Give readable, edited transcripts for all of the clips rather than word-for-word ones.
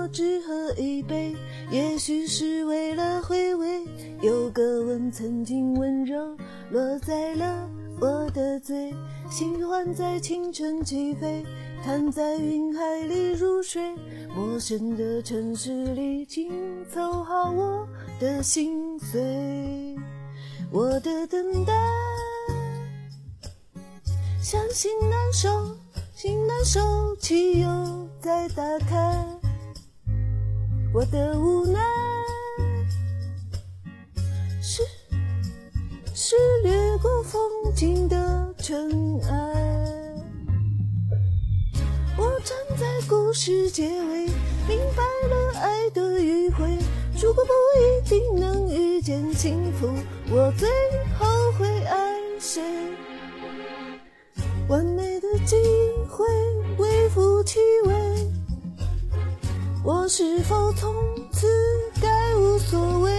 我只喝一杯，也许是为了回味。有个吻曾经温柔落在了我的嘴，喜欢在清晨起飞，躺在云海里入睡。陌生的城市里，请凑好我的心碎。我的等待像心难收，心难收，汽油再打开。我的无奈是掠过风景的尘埃。我站在故事结尾，明白了爱的迂回。如果不一定能遇见幸福，我最后会爱谁？完美的机会微乎其微，我是否从此该无所谓？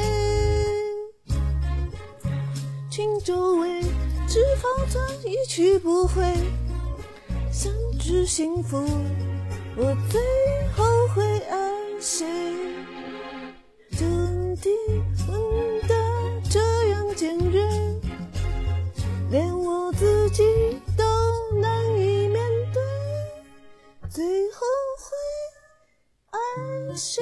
请周围只放着一去不回，想知幸福，我最后会爱谁？这问题问得这样尖锐，连我自己都难以面对，最后会爱谁？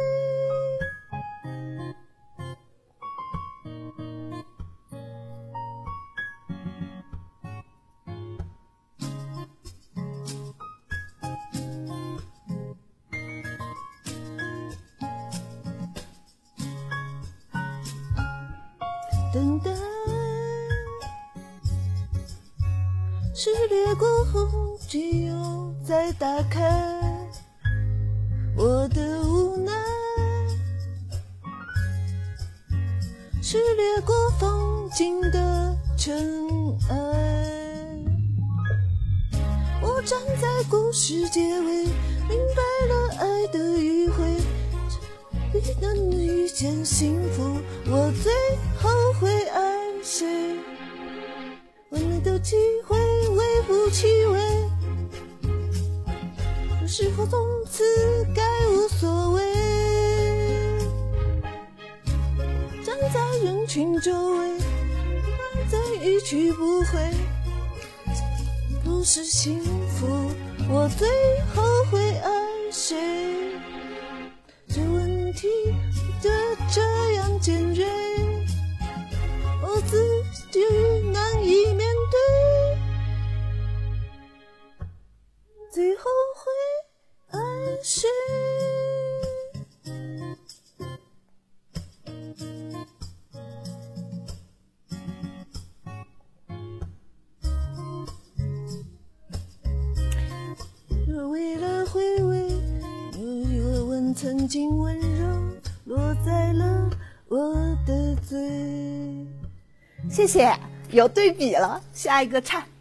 等待是掠过后只有再打开。我的无奈是掠过风景的尘埃。我站在故事结尾，明白了爱的迂回。必能遇见幸福，我最后会爱谁？完美的机会微乎其微，是否从此该无所谓？站在人群周围，再一去不回，不是幸福，我最后会爱谁？这问题的这样尖锐，我自己难以面对，最后会爱谁？为了回味，有一个吻曾经温柔落在了我的嘴。 谢谢，有对比了，下一个唱。